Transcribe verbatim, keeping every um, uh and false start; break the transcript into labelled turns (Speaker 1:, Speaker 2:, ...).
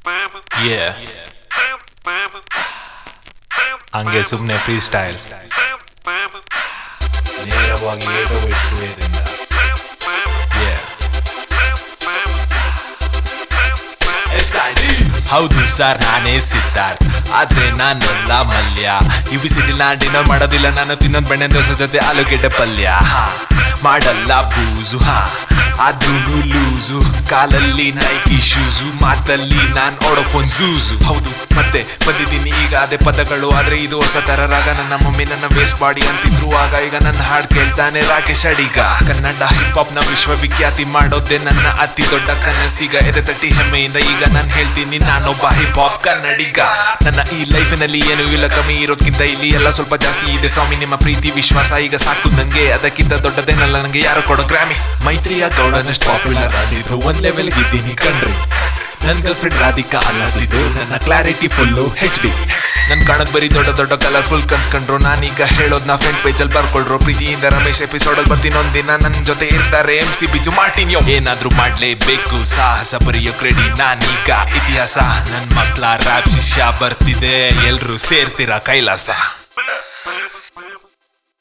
Speaker 1: Yeah. ಹಂಗೆ ಸುಮ್ಮನೆ free style ನೇರವಾಗಿ ಏಟೋ ಇಷ್ಟದಿಂದ ಹೌದು ಸರ್, ನಾನೇ ಸಿದ್ಧಾರ್ಥ್, ಆದ್ರೆ ನಾನಲ್ಲ ಮಲ್ಯ. ಈ ಬಿಸಿಲಿ ನಾ ಡಿನ್ನರ್ ಮಾಡೋದಿಲ್ಲ, ನಾನು ತಿನ್ನೋದ್ ಬೆಣ್ಣೆ ದೋಸೆ ಜೊತೆ ಆಲೂಗೆಡ್ಡೆ ಪಲ್ಯ. ಮಾಡಲ್ಲ ಬೂಸು, ಹಾ ಆದ್ರೂ ಲೂಸು, ಕಾಲಲ್ಲಿ ನೈಕಿ ಶೂಸು, ಮಾತಲ್ಲಿ ನಾನ್ ಓಡೋಫೋನ್ ಜೂಸು. ಹೌದು ಮತ್ತೆ ಬಂದಿದ್ದೀನಿ ಈಗ ಅದೇ ಪದಗಳು, ಆದ್ರೆ ಇದು ಹೊಸ ತರ ರಾಗ. ನನ್ನ ಮಮ್ಮಿ ನನ್ನ ವೇಸ್ಟ್ ಬಾಡಿ ಅಂತಿದ್ರು ಆಗ, ಈಗ ನನ್ನ ಹಾಡ್ ಕೇಳ್ತಾನೆ ರಾಕೇಶ್ ಅಡಿಗ. ಕನ್ನಡ ಹಿಪ್ ಹಾಪ್ ನ ವಿಶ್ವವಿಖ್ಯಾತಿ ಮಾಡೋದೇ ನನ್ನ ಅತಿ ದೊಡ್ಡ ಕನಸೀಗ. ಎದೆ ತಟ್ಟಿ ಹೆಮ್ಮೆಯಿಂದ ಈಗ ನಾನು ಹೇಳ್ತೀನಿ, ನಾನೊಬ್ಬ ಹಿಪ್ ಹಾಪ್ ಕನ್ನಡಿಗ. ನನ್ನ ಈ ಲೈಫಿನಲ್ಲಿ ಏನು ಇಲ್ಲ ಕಮ್ಮಿ ಇರೋದ್ಕಿಂತ ಇಲ್ಲಿ ಎಲ್ಲ ಸ್ವಲ್ಪ ಜಾಸ್ತಿ ಇದೆ ಸ್ವಾಮಿ. ನಿಮ್ಮ ಪ್ರೀತಿ ವಿಶ್ವಾಸ ಈಗ ಸಾಕು ನಂಗೆ, ಅದಕ್ಕಿಂತ ದೊಡ್ಡದೇನಲ್ಲ ನಂಗೆ ಯಾರು ಕೊಡೋ ಗ್ರಾಮಿ. ಮೈತ್ರಿಯ ಗೌಡನಷ್ಟು ಪಾಪ್ಯುಲರ್ ಆಗಿದ್ರು ಒಂದ್ ಲೆವೆಲ್ ಇದ್ದೀನಿ ಕಣ್ರಿ. ನನ್ ಗರ್ಲ್ ಫ್ರೆಂಡ್ ರಾಧಿಕಾ ಅನ್ನೋದಿದ್ದು, ನನ್ನ ಕ್ಲಾರಿಟಿ ಫುಲ್ಲು ಹೆಚ್ ಡಿ. ನನ್ ಕಾಣದ್ ಬರೀ ದೊಡ್ಡ ದೊಡ್ಡ ಕಲರ್ಫುಲ್ ಕನ್ಸ್ಕೊಂಡ್ರು, ನಾನೀಗ ಹೇಳೋದ್ ನಾ ಫ್ರೆಂಡ್ ಪೇಜಲ್ಲಿ ಬರ್ಕೊಳ್ರು. ಪ್ರೀತಿಯಿಂದ ರಮೇಶ್ ಎಪಿಸೋಡಲ್ಲಿ ಬರ್ತೀನಿ ಒಂದಿನ, ನನ್ ಜೊತೆ ಇರ್ತಾರೆ ಎಂ ಸಿ ಬಿಜು ಮಾರ್ಟಿನ್ಯೋ. ಏನಾದ್ರೂ ಮಾಡ್ಲೇಬೇಕು, ಸಾಹಸ ಬರೆಯೋಕ್ ರೆಡಿ ನಾನೀಗ. ಇತಿಹಾಸ ನನ್ ಮಕ್ಳ ರಾಪ್ ಶಿಷ್ಯ ಬರ್ತಿದೆ, ಎಲ್ರು ಸೇರ್ತೀರಾ ಕೈಲಾಸ.